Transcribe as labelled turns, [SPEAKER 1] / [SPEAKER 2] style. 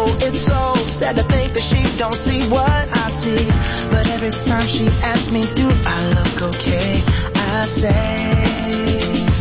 [SPEAKER 1] it's so sad to think that she don't see what I see. But every time she asks me, do I look okay? I say